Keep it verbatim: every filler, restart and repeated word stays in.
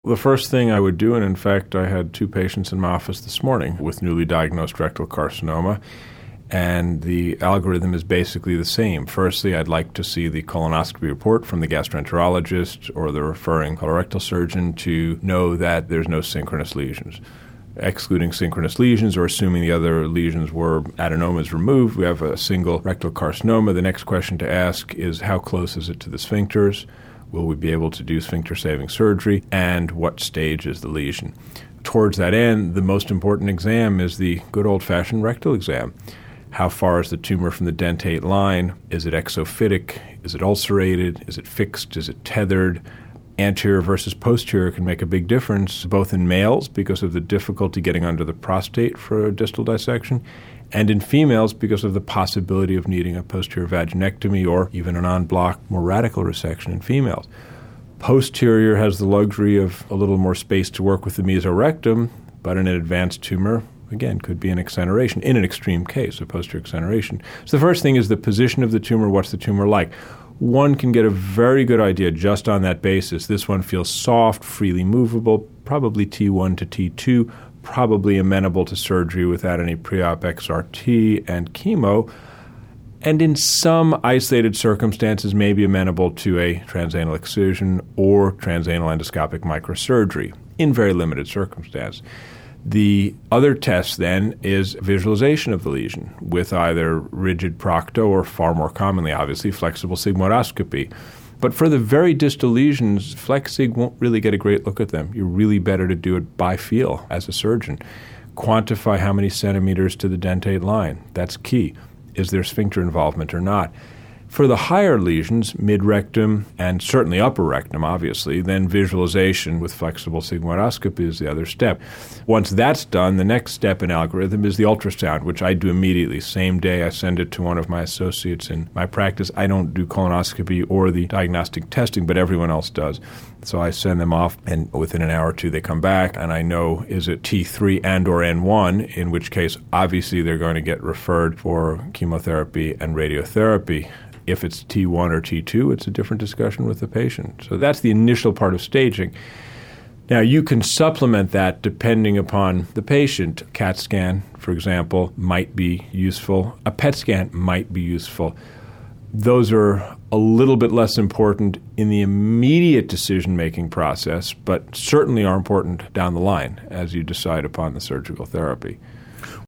The first thing I would do, and in fact I had two patients in my office this morning with newly diagnosed rectal carcinoma, and the algorithm is basically the same. Firstly, I'd like to see the colonoscopy report from the gastroenterologist or the referring colorectal surgeon to know that there's no synchronous lesions. Excluding synchronous lesions or assuming the other lesions were adenomas removed, we have a single rectal carcinoma. The next question to ask is how close is it to the sphincters? Will we be able to do sphincter-saving surgery? And what stage is the lesion? Towards that end, the most important exam is the good old-fashioned rectal exam. How far is the tumor from the dentate line? Is it exophytic? Is it ulcerated? Is it fixed? Is it tethered? Anterior versus posterior can make a big difference, both in males because of the difficulty getting under the prostate for a distal dissection, and in females because of the possibility of needing a posterior vaginectomy or even an en bloc, more radical resection in females. Posterior has the luxury of a little more space to work with the mesorectum, but in an advanced tumor, again, could be an exoneration, in an extreme case, a posterior exoneration. So the first thing is the position of the tumor, what's the tumor like? One can get a very good idea just on that basis. This one feels soft, freely movable, probably T one to T two, probably amenable to surgery without any pre-op X R T and chemo, and in some isolated circumstances may be amenable to a transanal excision or transanal endoscopic microsurgery in very limited circumstances. The other test then is visualization of the lesion with either rigid procto or far more commonly, obviously, flexible sigmoidoscopy. But for the very distal lesions, FlexSig won't really get a great look at them. You're really better to do it by feel as a surgeon. Quantify how many centimeters to the dentate line. That's key. Is there sphincter involvement or not? For the higher lesions, mid-rectum and certainly upper rectum, obviously, then visualization with flexible sigmoidoscopy is the other step. Once that's done, the next step in algorithm is the ultrasound, which I do immediately. Same day I send it to one of my associates in my practice. I don't do colonoscopy or the diagnostic testing, but everyone else does. So I send them off, and within an hour or two they come back, and I know is it T three and or N one, in which case obviously they're going to get referred for chemotherapy and radiotherapy. If it's T one or T two, it's a different discussion with the patient. So that's the initial part of staging. Now, you can supplement that depending upon the patient. A CAT scan, for example, might be useful. A P E T scan might be useful. Those are a little bit less important in the immediate decision-making process, but certainly are important down the line as you decide upon the surgical therapy.